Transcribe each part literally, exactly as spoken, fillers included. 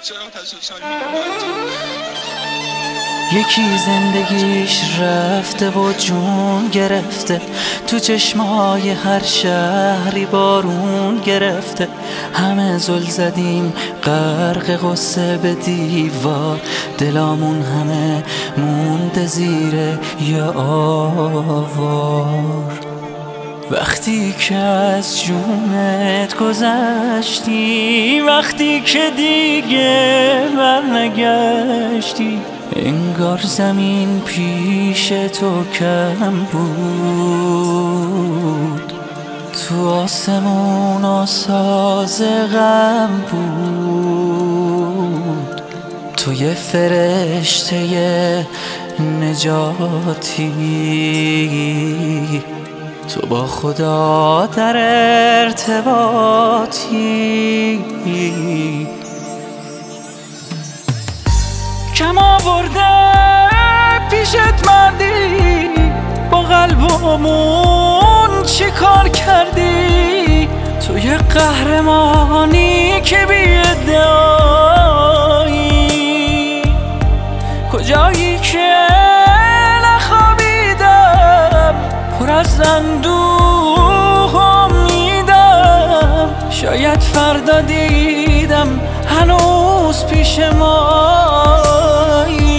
یکی زندگیش رفته و جون گرفته، تو چشمای هر شهری بارون گرفته. همه زل زدیم غرق غصه به دیوار، دلامون همه مونده زیر یه آوار. وقتی که از جونت گذشتی، وقتی که دیگه برنگشتی، انگار زمین پیش تو کم بود، تو آسمون آساز غم بود. تو یه فرشته نجاتی، تو با خدا در ارتباطی. کم آورده پیشت مردی، با قلبمون چی کار کردی؟ تو یه قهرمانی که بی ادعایی، کجایی که نخوابیدم پر از اندوه امیدم. شاید فردا دیدم هنوز پیش مایی.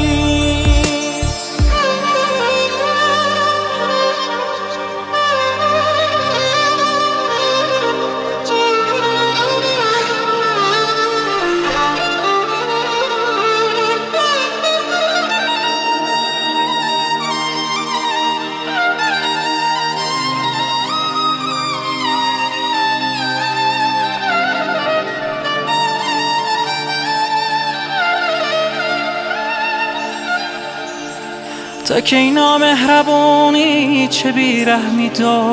تا که اینا مهربونی چه بیرحمی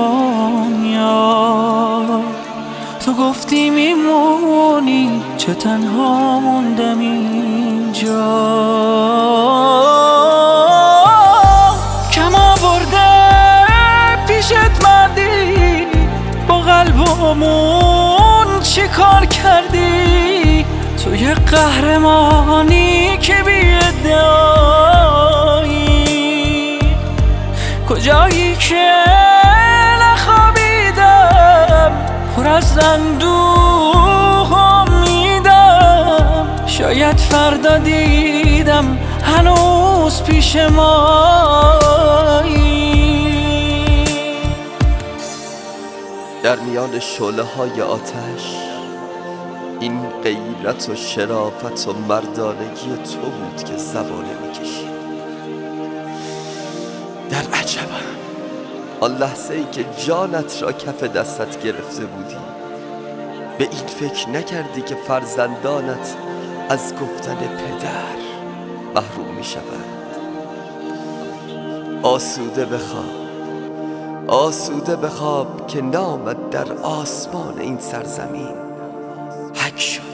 دنیا، تو گفتی میمونی چه تنها موندم اینجا. کم آورده پیشت مردی، با قلبمون چی کار کردی؟ تو یه قهرمانی که بی ادعایی، کجایی که نخوابیدم پر از اندوه امیدم. شاید فردا دیدم هنوز پیش مایی. در میان شعله های آتش این غیرت و شرافت و مردانگی تو بود که زبانه میکشی. در عجبم آن لحظه ای که جانت را کف دستت گرفته بودی، به این فکر نکردی که فرزندانت از گفتن پدر محروم می شوند. آسوده بخواب، آسوده بخواب که نامت در آسمان این سرزمین حک شد.